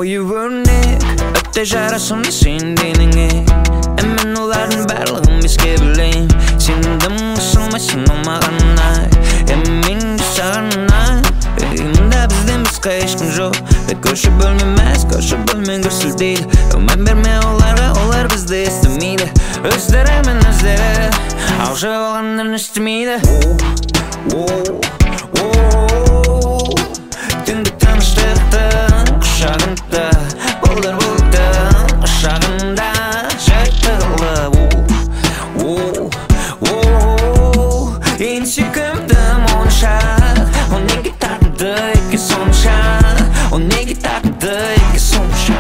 Koyu örnek öpte arasında sen denenge Emen oların bərlığın bizge bileyim Sendім ısılmasın olmağına Emin sağına Mında bizden bizga eşkim жоқ Көрші бөлмемez, көрші бөлмен көрсіл дейді Өмән берме оларға, олар бізді естімейді Өздері мен өздері Аушы болғандарын естімейді Түнгі таныштықтың құшағында Болдар болдың ұшағында Жайт тығылып Ең сүйкімдім онша О неге тартты еке сонша О неге тартты еке сонша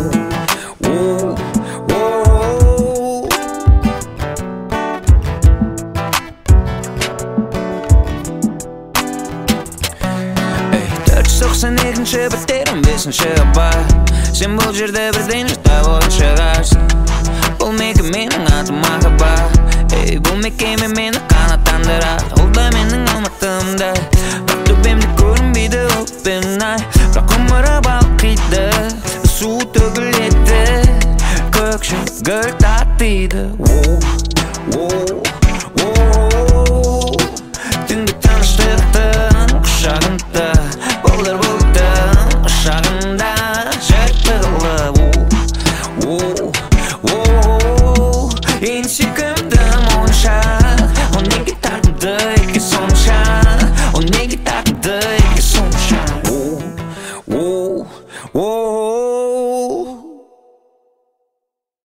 Соқсан екінші біттерім бесінші бар Сен бұл жерде бірден жұрта болып шығарсың Бұл мекі менің атым махаббат Бұл мекеме мені қанаттандырады Ол да менің алматымда Бірақ төбемде көрінбейді өкпен ай Бірақ ғұмыры балқиды Су төгіледі Көкшігір татиды Түнгі таныштықтың құшағында Болдар болдың ұшағында Жайт тығылып Ең сүйкімдім